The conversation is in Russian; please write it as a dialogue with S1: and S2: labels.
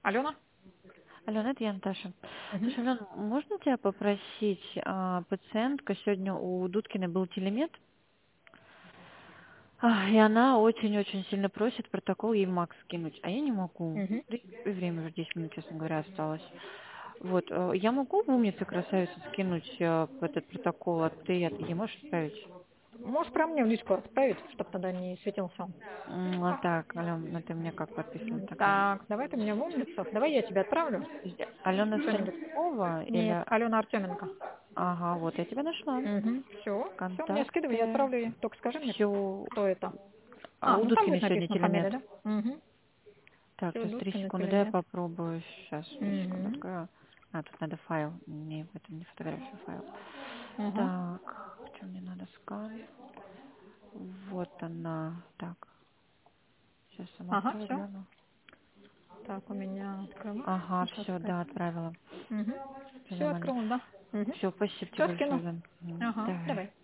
S1: Алена?
S2: Алена, это я, Наташа.
S1: Мгм.
S2: Слушай, Алена, можно тебя попросить, пациентка, сегодня у Дудкиной был телемет, и она очень-очень сильно просит протокол ей Макс скинуть, а я не могу.
S1: Мгм.
S2: Да и время уже 10 минут, честно говоря, осталось. Вот, я могу в умнице красавице скинуть этот протокол, а ты ей можешь отправить?
S1: Можешь прям мне в личку отправить, чтобы тогда не светился он.
S2: Вот так, Алена, ты мне как подписан тогда?
S1: Так, давай ты меня в умницу. Давай я тебе отправлю
S2: Алена
S1: что-нибудь.
S2: Станкова
S1: Нет,
S2: или...
S1: Алена Артеменко.
S2: Ага, вот я тебя нашла.
S1: Угу. Все, мне скидывай, я
S2: Контакты.
S1: отправлю ей. Только скажи мне,
S2: Все.
S1: кто это.
S2: У
S1: Ну там
S2: Дудкиной
S1: будет
S2: сегодня
S1: написана фамилия,
S2: телемет.
S1: да? Угу.
S2: Так,
S1: Все,
S2: сейчас 3
S1: Дудкина,
S2: секунды, дай я
S1: телемет.
S2: попробую. Сейчас, секунду
S1: Угу.
S2: открою. Тут надо файл, не в этом, не фотографию, файл.
S1: Угу.
S2: Так, что мне надо, скан. Вот она. Так, сейчас сама
S1: Ага,
S2: открою,
S1: все.
S2: гляну.
S1: Так, у меня открылось.
S2: Ага,
S1: Сейчас
S2: все,
S1: опять.
S2: да, отправила.
S1: Угу.
S2: Все
S1: Все
S2: нормально.
S1: открылось, да? Угу.
S2: Все, спасибо тебе
S1: Все
S2: большое,
S1: скину.
S2: Лен.
S1: Ага,
S2: Давай.
S1: давай.